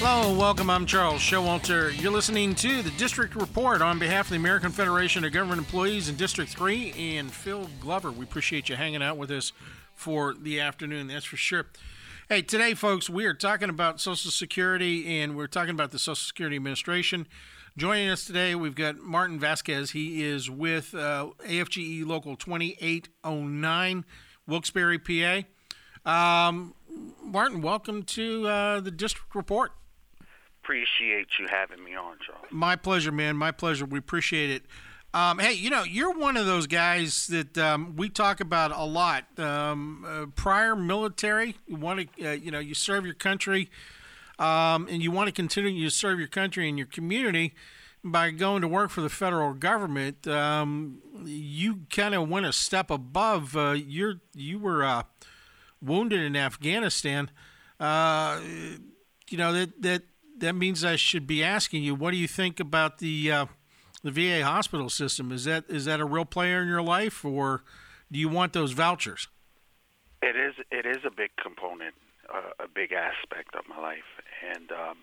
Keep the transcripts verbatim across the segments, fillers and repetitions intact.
Hello and welcome. I'm Charles Showalter. You're listening to the District Report on behalf of the American Federation of Government Employees in District three and Phil Glover. We appreciate you hanging out with us for the afternoon, that's for sure. Hey, today, folks, we are talking about Social Security, and we're talking about the Social Security Administration. Joining us today, we've got Martin Vasquez. He is with uh, A F G E Local twenty-eight oh nine, Wilkes-Barre, P A. Um, Martin, welcome to uh, the District Report. Appreciate you having me on, Charles. My pleasure, man. My pleasure. We appreciate it. Um, hey, you know, you're one of those guys that um, we talk about a lot. Um, uh, prior military, you want to, uh, you know, you serve your country, um, and you want to continue to serve your country and your community by going to work for the federal government. Um, you kind of went a step above. Uh, you're you were uh, wounded in Afghanistan. Uh, you know that that. That means I should be asking you, what do you think about the uh, the V A hospital system? Is that is that a real player in your life, or do you want those vouchers? It is. It is a big component, uh, a big aspect of my life, and um,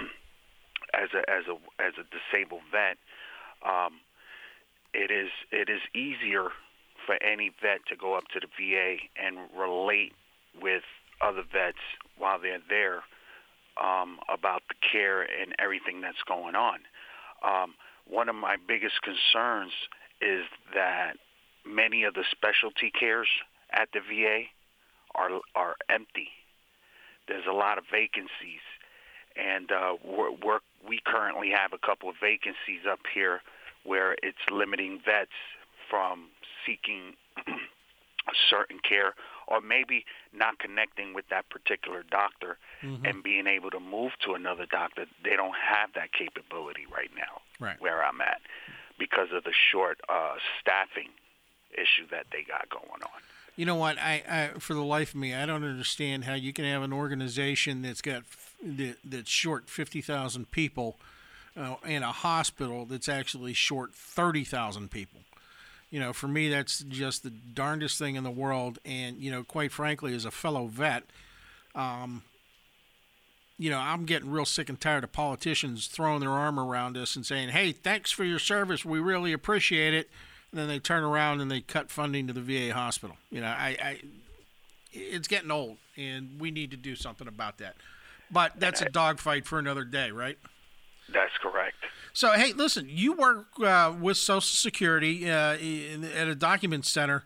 as a as a as a disabled vet, um, it is it is easier for any vet to go up to the V A and relate with other vets while they're there. Um, about the care and everything that's going on. Um, one of my biggest concerns is that many of the specialty cares at the V A are are empty. There's a lot of vacancies, and uh, we're, we're, we currently have a couple of vacancies up here where it's limiting vets from seeking certain care, or maybe not connecting with that particular doctor mm-hmm. and being able to move to another doctor. They don't have that capability right now right. where I'm at because of the short uh, staffing issue that they got going on. You know what? I, I for the life of me, I don't understand how you can have an organization that's got that, that's short fifty thousand people uh, and a hospital that's actually short thirty thousand people. You know, for me, that's just the darndest thing in the world. And, you know, quite frankly, as a fellow vet, um, you know, I'm getting real sick and tired of politicians throwing their arm around us and saying, hey, thanks for your service. We really appreciate it. And then they turn around and they cut funding to the V A hospital. You know, I, I it's getting old, and we need to do something about that. But that's a dogfight for another day, right? That's correct. So, hey, listen, you work uh, with Social Security uh, in, at a document center.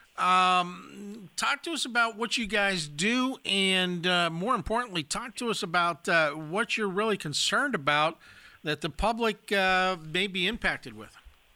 Um, talk to us about what you guys do, and uh, more importantly, talk to us about uh, what you're really concerned about that the public uh, may be impacted with.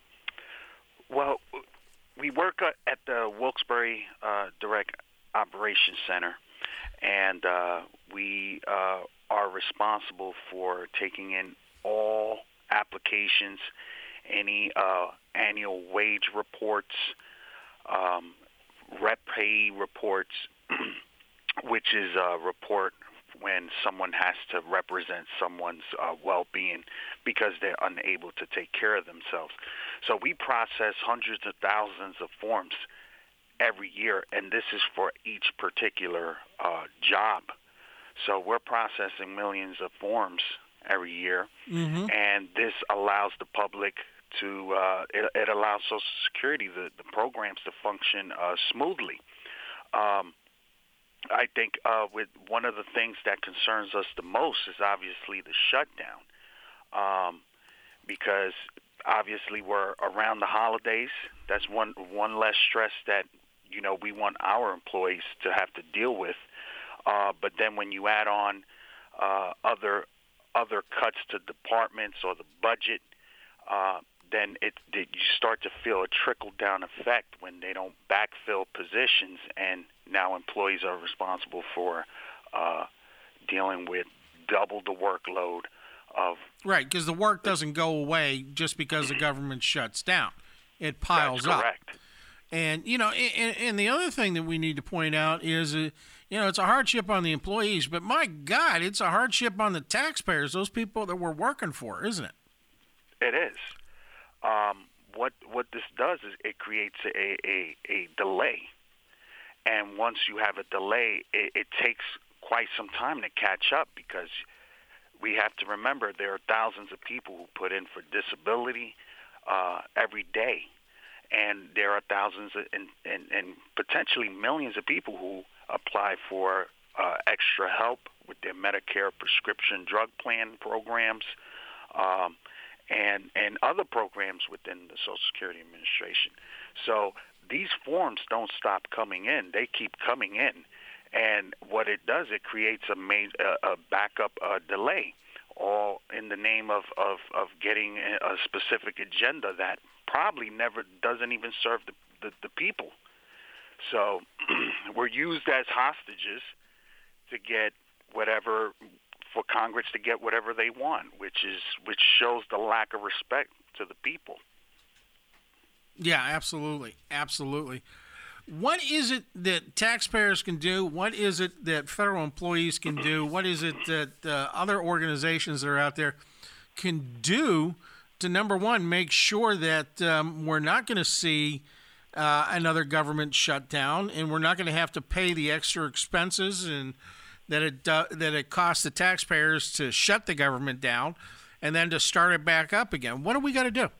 Well, we work at the Wilkes-Barre uh, Direct Operations Center, and uh, we uh, are responsible for taking in all applications, any uh, annual wage reports, um, rep pay reports, which is a report when someone has to represent someone's uh, well-being because they're unable to take care of themselves. So we process hundreds of thousands of forms every year, and this is for each particular uh, job. So we're processing millions of forms every year, mm-hmm. and this allows the public to, uh, it, it allows Social Security, the, the programs to function uh, smoothly. Um, I think uh, with one of the things that concerns us the most is obviously the shutdown, um, because obviously we're around the holidays. That's one one less stress that, you know, we want our employees to have to deal with. Uh, but then when you add on uh, other other cuts to departments or the budget, uh, then it, it you start to feel a trickle-down effect when they don't backfill positions, and now employees are responsible for uh, dealing with double the workload of... Right, because the work doesn't go away just because the government shuts down. It piles That's correct. up. And, you know, and, and the other thing that we need to point out is, uh, you know, it's a hardship on the employees, but my God, it's a hardship on the taxpayers, those people that we're working for, isn't it? It is. Um, what what this does is it creates a, a, a delay. And once you have a delay, it, it takes quite some time to catch up because we have to remember there are thousands of people who put in for disability uh, every day. And there are thousands and, and, and potentially millions of people who apply for uh, extra help with their Medicare prescription drug plan programs um, and, and other programs within the Social Security Administration. So these forms don't stop coming in. They keep coming in. And what it does, it creates a, main, a, a backup uh, delay, all in the name of, of, of getting a specific agenda that probably never doesn't even serve the, the, the people. So we're used as hostages to get whatever, for Congress to get whatever they want, which is which shows the lack of respect to the people. Yeah, absolutely, absolutely. What is it that taxpayers can do? What is it that federal employees can do? What is it that uh, other organizations that are out there can do to, number one, make sure that um, we're not going to see uh, another government shutdown, and we're not going to have to pay the extra expenses and that it uh, that it costs the taxpayers to shut the government down and then to start it back up again? What do we got to do?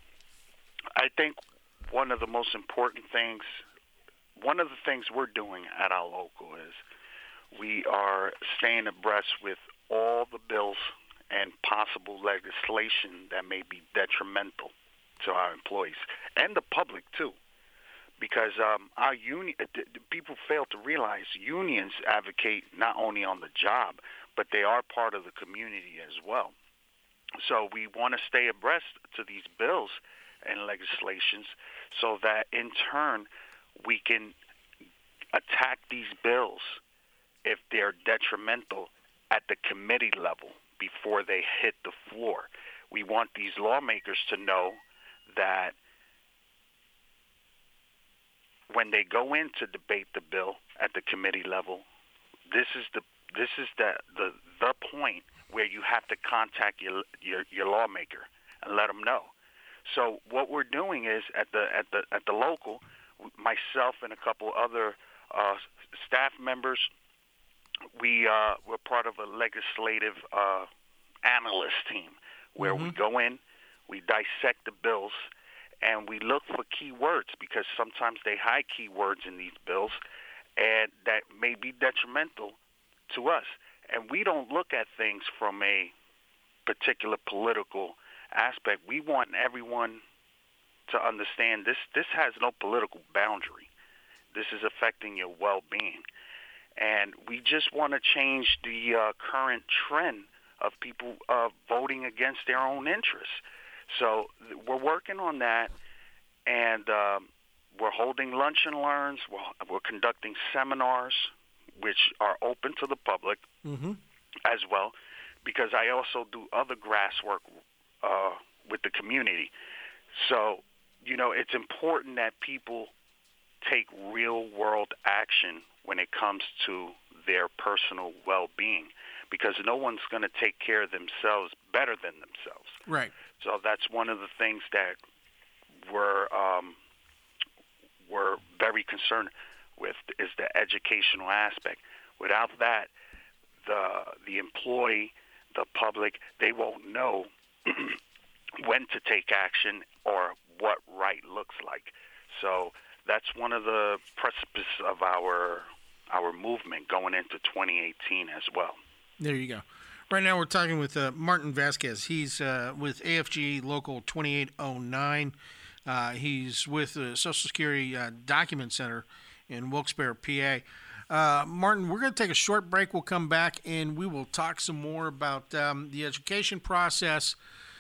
I think one of the most important things, one of the things we're doing at our local is we are staying abreast with all the bills and possible legislation that may be detrimental to our employees and the public too, because um, our union people fail to realize unions advocate not only on the job, but they are part of the community as well. So we want to stay abreast to these bills and legislations so that in turn we can attack these bills if they're detrimental at the committee level before they hit the floor. We want these lawmakers to know that when they go in to debate the bill at the committee level, this is the this is the the, the point where you have to contact your, your your lawmaker and let them know. So what we're doing is at the at the at the local, myself and a couple other uh, staff members, we uh, we're part of a legislative uh, analyst team where mm-hmm. we go in, we dissect the bills, and we look for key words because sometimes they hide key words in these bills, and that may be detrimental to us. And we don't look at things from a particular political aspect. We want everyone to understand this this has no political boundary. This is affecting your well-being. And we just want to change the uh, current trend of people uh, voting against their own interests. So we're working on that, and um, we're holding lunch and learns. We're, we're conducting seminars, which are open to the public mm-hmm. as well, because I also do other grass work uh, with the community. So, you know, it's important that people take real-world action when it comes to their personal well-being, because no one's going to take care of themselves better than themselves. Right. So that's one of the things that we're um, we're very concerned with is the educational aspect. Without that, the the employee, the public, they won't know when to take action or what right looks like. So that's one of the precipices of our our movement going into twenty eighteen as well. There you go. Right now we're talking with uh, Martin Vasquez. He's uh, with A F G Local twenty-eight oh nine. Uh, he's with the Social Security uh, Document Center in Wilkes-Barre, P A. Uh, Martin, we're going to take a short break. We'll come back and we will talk some more about um, the education process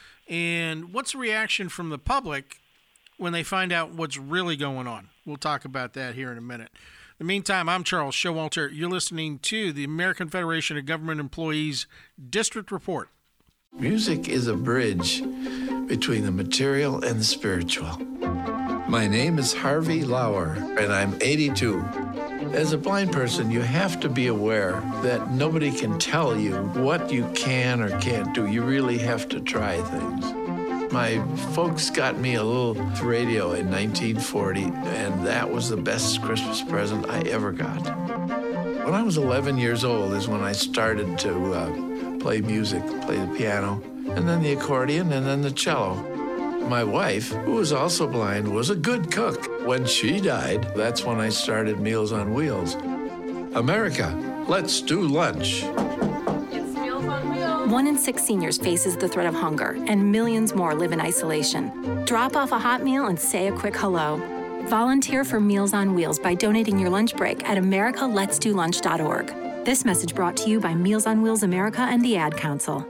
and what's the reaction from the public when they find out what's really going on. We'll talk about that here in a minute. In the meantime, I'm Charles Showalter. You're listening to the American Federation of Government Employees District Report. Music is a bridge between the material and the spiritual. My name is Harvey Lauer, and I'm eighty-two. As a blind person, you have to be aware that nobody can tell you what you can or can't do. You really have to try things. My folks got me a little radio in nineteen forty, and that was the best Christmas present I ever got. When I was eleven years old is when I started to uh, play music, play the piano, and then the accordion, and then the cello. My wife, who was also blind, was a good cook. When she died, that's when I started Meals on Wheels. America, let's do lunch. It's Meals on Wheels. One in six seniors faces the threat of hunger, and millions more live in isolation. Drop off a hot meal and say a quick hello. Volunteer for Meals on Wheels by donating your lunch break at america lets do lunch dot org. This message brought to you by Meals on Wheels America and the Ad Council.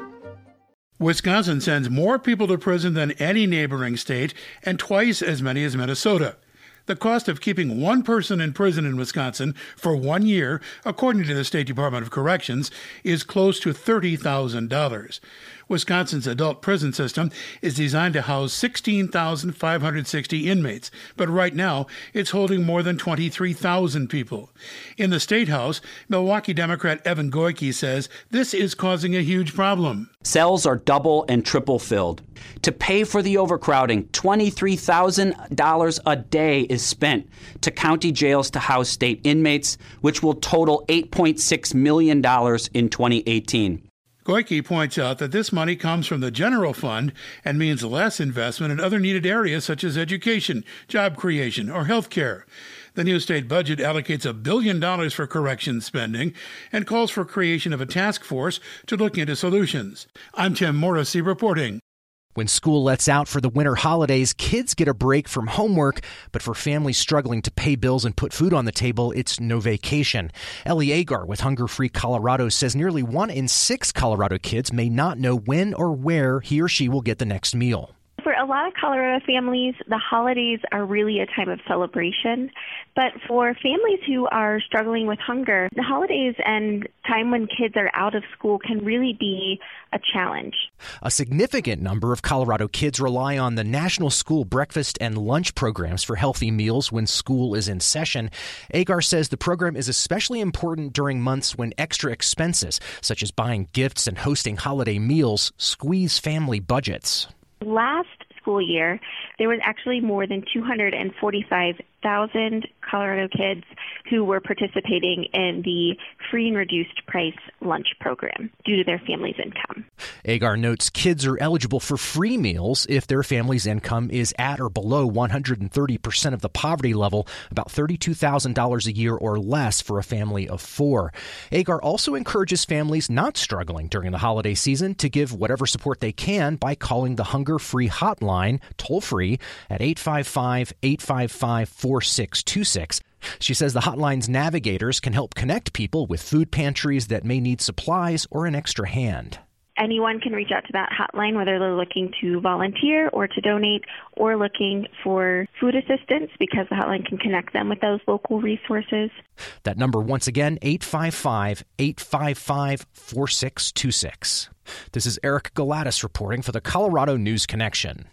Wisconsin sends more people to prison than any neighboring state and twice as many as Minnesota. The cost of keeping one person in prison in Wisconsin for one year, according to the State Department of Corrections, is close to thirty thousand dollars. Wisconsin's adult prison system is designed to house sixteen thousand five hundred sixty inmates, but right now it's holding more than twenty-three thousand people. In the State House, Milwaukee Democrat Evan Goyke says this is causing a huge problem. Cells are double and triple filled. To pay for the overcrowding, twenty-three thousand dollars a day is spent to county jails to house state inmates, which will total eight point six million dollars in twenty eighteen. Goyke points out that this money comes from the general fund and means less investment in other needed areas such as education, job creation, or health care. The new state budget allocates a billion dollars for corrections spending and calls for creation of a task force to look into solutions. I'm Tim Morrissey reporting. When school lets out for the winter holidays, kids get a break from homework, but for families struggling to pay bills and put food on the table, it's no vacation. Ellie Agar with Hunger Free Colorado says nearly one in six Colorado kids may not know when or where he or she will get the next meal. For a lot of Colorado families, the holidays are really a time of celebration. But for families who are struggling with hunger, the holidays and time when kids are out of school can really be a challenge. A significant number of Colorado kids rely on the National School Breakfast and Lunch programs for healthy meals when school is in session. Agar says the program is especially important during months when extra expenses, such as buying gifts and hosting holiday meals, squeeze family budgets. Last school year, there was actually more than two hundred forty-five thousand Colorado kids who were participating in the free and reduced price lunch program due to their family's income. Agar notes kids are eligible for free meals if their family's income is at or below one hundred thirty percent of the poverty level, about thirty-two thousand dollars a year or less for a family of four. Agar also encourages families not struggling during the holiday season to give whatever support they can by calling the Hunger Free Hotline, toll-free, at eight five five, eight five five, four six two six. She says the hotline's navigators can help connect people with food pantries that may need supplies or an extra hand. Anyone can reach out to that hotline, whether they're looking to volunteer or to donate or looking for food assistance, because the hotline can connect them with those local resources. That number, once again, eight five five, eight five five, four six two six. This is Eric Galatis reporting for the Colorado News Connection.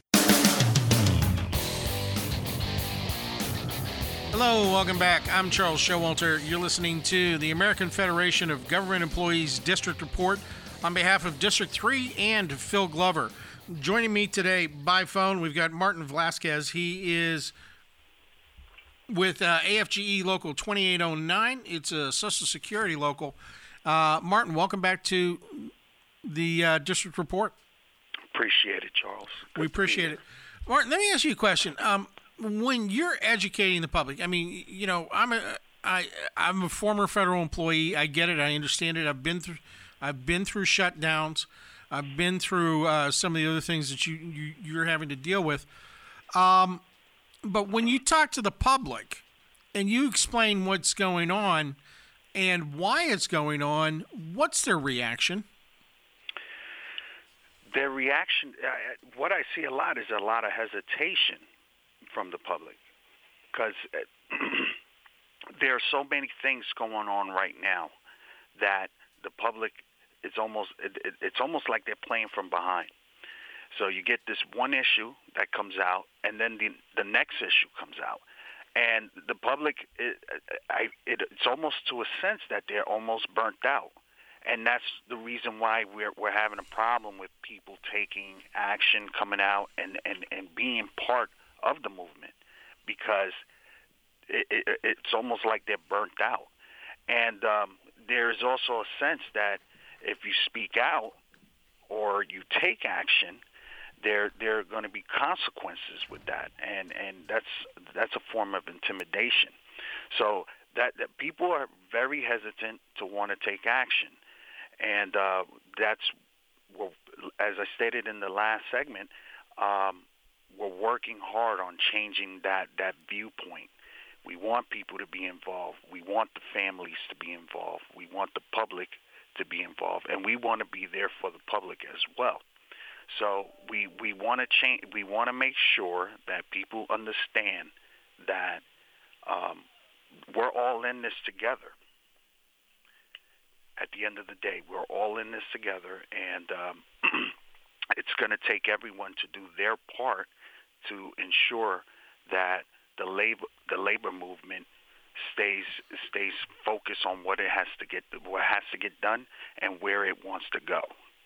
Hello, welcome back. I'm Charles Showalter. You're listening to the American Federation of Government Employees District Report on behalf of District three and Phil Glover. Joining me today by phone, we've got Martin Velasquez. He is with uh, A F G E Local twenty-eight oh nine. It's a Social Security local. Uh, Martin, welcome back to the uh, District Report. Appreciate it, Charles. Good we appreciate it. Martin, let me ask you a question. Um, when you're educating the public, I mean, you know, I'm a I I'm a former federal employee. I get it. I understand it. I've been through I've been through shutdowns. I've been through uh, some of the other things that you, you you're having to deal with. Um, but when you talk to the public and you explain what's going on and why it's going on, what's their reaction? Their reaction, uh, what I see a lot is a lot of hesitation from the public, because there are so many things going on right now that the public is almost it, it, it's almost like they're playing from behind. So you get this one issue that comes out, and then the the next issue comes out, and the public it, I, it, it's almost to a sense that they're almost burnt out. And that's the reason why we're we're having a problem with people taking action, coming out, and, and, and being part of the movement, because it, it, it's almost like they're burnt out. And um, there's also a sense that if you speak out or you take action, there there are going to be consequences with that, and and that's that's a form of intimidation. So that, that people are very hesitant to want to take action, and uh, that's, well, as I stated in the last segment, um, we're working hard on changing that that viewpoint. We want people to be involved. We want the families to be involved. We want the public to be involved, and we want to be there for the public as well. So we we want to change. We want to make sure that people understand that um, we're all in this together. At the end of the day, we're all in this together, and um, it's going to take everyone to do their part to ensure that the labor the labor movement stays stays focused on what it has to get what has to get done and where it wants to go.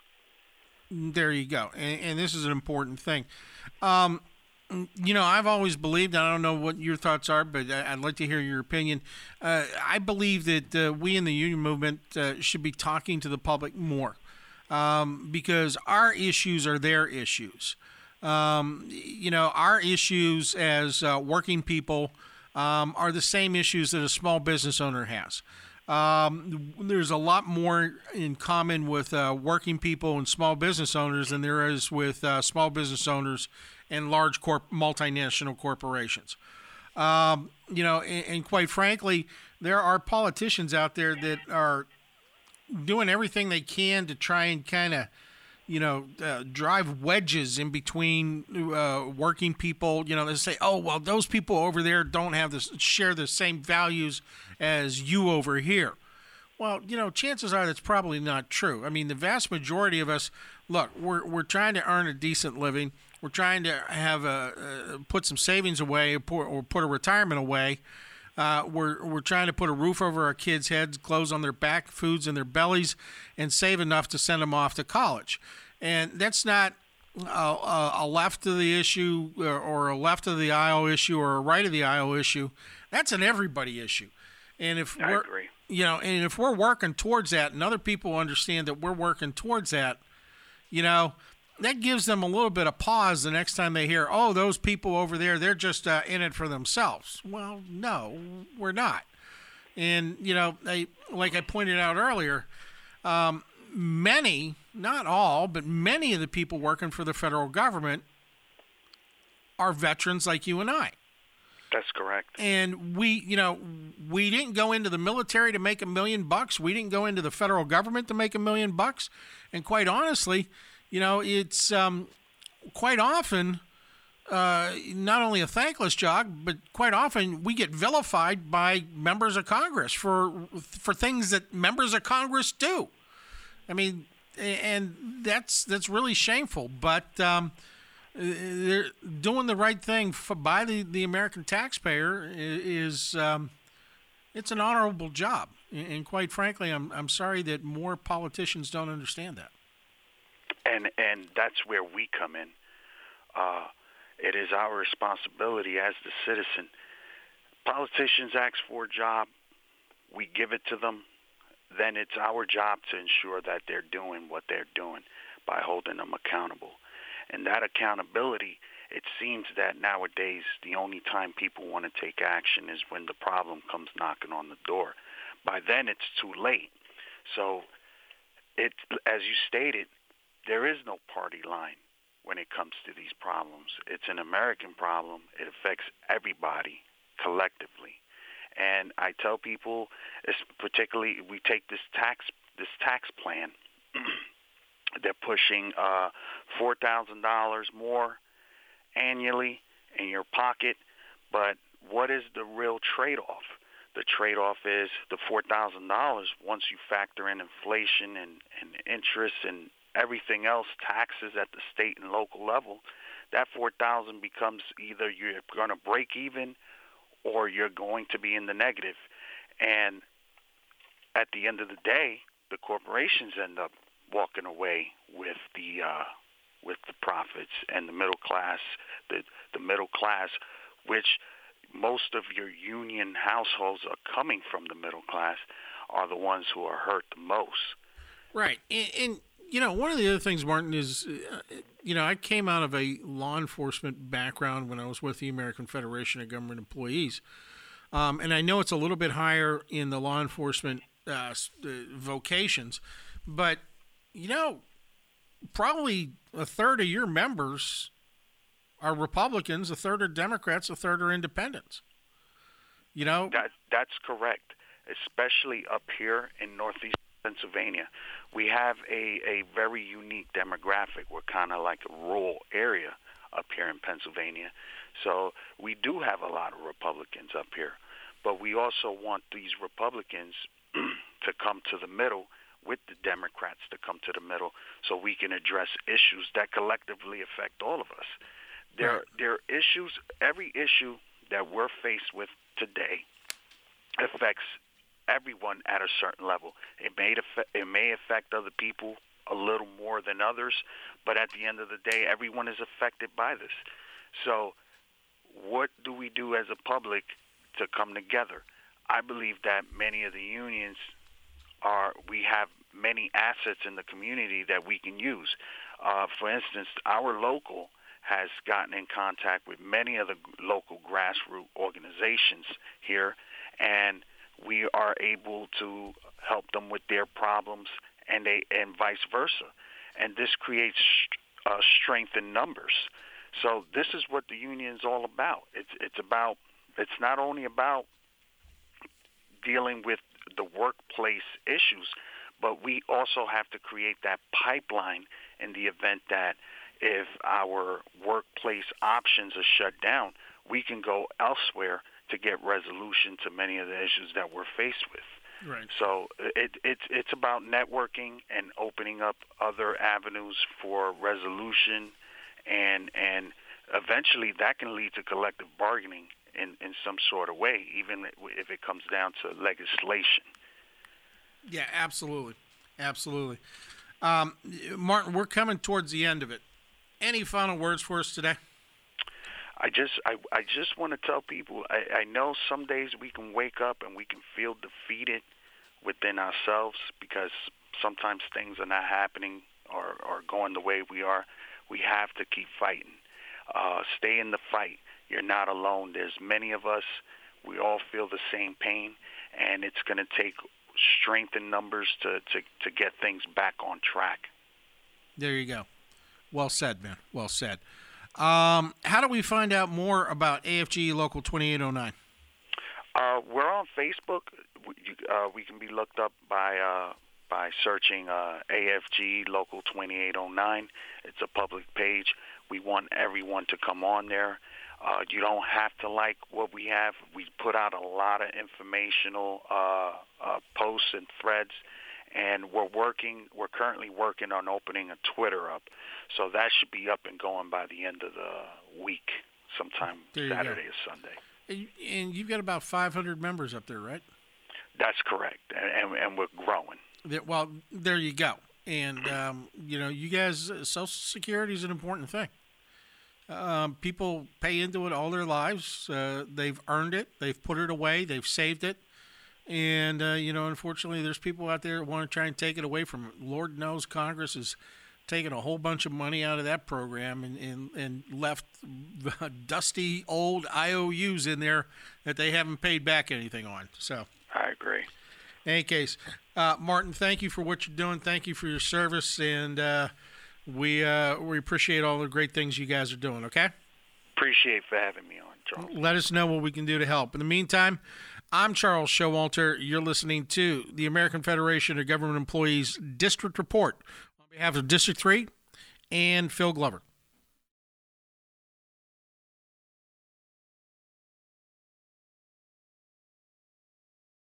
There you go, and, and this is an important thing. Um, you know, I've always believed, and I don't know what your thoughts are, but I'd like to hear your opinion. Uh, I believe that uh, we in the union movement uh, should be talking to the public more, um, because our issues are their issues. Um, you know, our issues as uh, working people um, are the same issues that a small business owner has. Um, there's a lot more in common with uh, working people and small business owners than there is with uh, small business owners and large corp- multinational corporations. Um, you know, and, and quite frankly, there are politicians out there that are doing everything they can to try and kind of, you know, uh, drive wedges in between uh, working people. You know, they say, oh, well, those people over there don't have this, share the same values as you over here. Well, you know, chances are that's probably not true. I mean, the vast majority of us, look, we're we're trying to earn a decent living. We're trying to have a uh, put some savings away or put, or put a retirement away. Uh, we're we're trying to put a roof over our kids' heads, clothes on their back, foods in their bellies, and save enough to send them off to college. And that's not a, a left of the issue or, or a left of the aisle issue or a right of the aisle issue. That's an everybody issue. And if I we're, agree. you know, and if we're working towards that, and other people understand that we're working towards that, you know, that gives them a little bit of pause the next time they hear, oh, those people over there, they're just uh, in it for themselves. Well, no, we're not. And, you know, I, like I pointed out earlier, um, many, not all, but many of the people working for the federal government are veterans like you and I. That's correct. And we, you know, we didn't go into the military to make a million bucks. We didn't go into the federal government to make a million bucks. And quite honestly, you know, it's um, quite often uh, not only a thankless job, but quite often we get vilified by members of Congress for for things that members of Congress do. I mean, and that's that's really shameful. But um, they're doing the right thing for, by the, the American taxpayer is um, it's an honorable job. And quite frankly, I'm I'm sorry that more politicians don't understand that. And and that's where we come in. Uh, it is our responsibility as the citizen. Politicians ask for a job, we give it to them. Then it's our job to ensure that they're doing what they're doing by holding them accountable. And that accountability, it seems that nowadays the only time people want to take action is when the problem comes knocking on the door. By then it's too late. So it, as you stated, there is no party line when it comes to these problems. It's an American problem. It affects everybody collectively. And I tell people, particularly, we take this tax this tax plan. They're pushing uh, four thousand dollars more annually in your pocket. But what is the real trade-off? The trade-off is the four thousand dollars, once you factor in inflation and, and interest and everything else, taxes at the state and local level, that four thousand dollars becomes either you're going to break even or you're going to be in the negative. And at the end of the day, the corporations end up walking away with the uh, with the profits, and the middle class, the the middle class, which most of your union households are coming from the middle class, are the ones who are hurt the most. Right. And, and you know, one of the other things, Martin, is, uh, you know, I came out of a law enforcement background when I was with the American Federation of Government Employees. Um, and I know it's a little bit higher in the law enforcement uh, vocations, but, you know, probably a third of your members are Republicans, a third are Democrats, a third are independents. You know? That, that's correct, especially up here in Northeast Pennsylvania. We have a, a very unique demographic. We're kind of like a rural area up here in Pennsylvania. So we do have a lot of Republicans up here. But we also want these Republicans to come to the middle with the Democrats to come to the middle so we can address issues that collectively affect all of us. There, Right. there are issues, every issue that we're faced with today affects everyone at a certain level. It may affect, it may affect other people a little more than others, but at the end of the day, everyone is affected by this. So what do we do as a public to come together? I believe that many of the unions are, we have many assets in the community that we can use. Uh, for instance, our local has gotten in contact with many of the local grassroots organizations here, and we are able to help them with their problems, and they and vice versa. And this creates uh, strength in numbers. So this is what the union is all about. It's it's about it's not only about dealing with the workplace issues, but we also have to create that pipeline in the event that if our workplace options are shut down, we can go elsewhere to get resolution to many of the issues that we're faced with. Right. So it, it's it's about networking and opening up other avenues for resolution, and and eventually that can lead to collective bargaining in, in some sort of way, even if it comes down to legislation. Yeah, absolutely. Absolutely. Um, Martin, we're coming towards the end of it. Any final words for us today? I just I, I just want to tell people, I, I know some days we can wake up and we can feel defeated within ourselves because sometimes things are not happening or, or going the way we are. We have to keep fighting. Uh, stay in the fight. You're not alone. There's many of us. We all feel the same pain, and it's going to take strength in numbers to, to, to get things back on track. There you go. Well said, man. Well said. Um, how do we find out more about A F G Local twenty-eight oh nine? Uh, we're on Facebook. We, uh, we can be looked up by uh, by searching uh, A F G Local twenty-eight oh nine. It's a public page. We want everyone to come on there. Uh, you don't have to like what we have. We put out a lot of informational uh, uh, posts and threads, and we're working. We're currently working on opening a Twitter up, so that should be up and going by the end of the week, sometime Saturday or Sunday. And, and you've got about five hundred members up there, right? That's correct, and, and, and we're growing. Well, there you go. And, um, you know, you guys, Social Security is an important thing. Um, people pay into it all their lives. Uh, they've earned it. They've put it away. They've saved it. And, uh, you know, unfortunately, there's people out there that want to try and take it away from them. Lord knows Congress has taken a whole bunch of money out of that program and, and, and left dusty old I O Us in there that they haven't paid back anything on. So I agree. In any case, uh, Martin, thank you for what you're doing. Thank you for your service. And uh, we uh, we appreciate all the great things you guys are doing, okay? Appreciate for having me on, Charles. Let us know what we can do to help. In the meantime, I'm Charles Showalter. You're listening to the American Federation of Government Employees District Report on behalf of District three and Phil Glover.